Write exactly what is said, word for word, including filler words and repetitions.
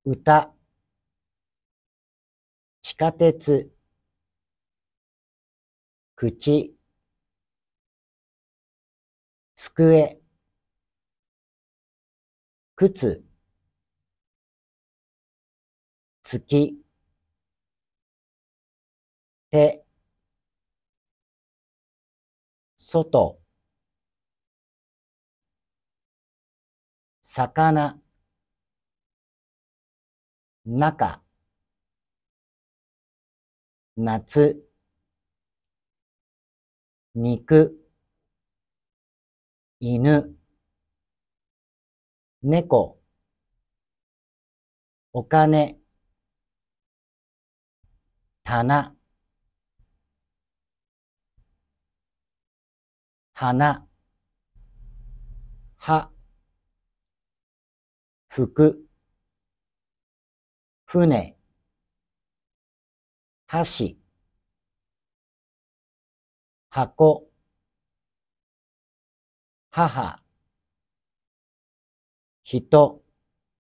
歌、地下鉄、口、机、靴、月、手、外、魚、中、夏、肉、犬、猫、お金、棚、花、葉、服、船、箸、箱、母、人、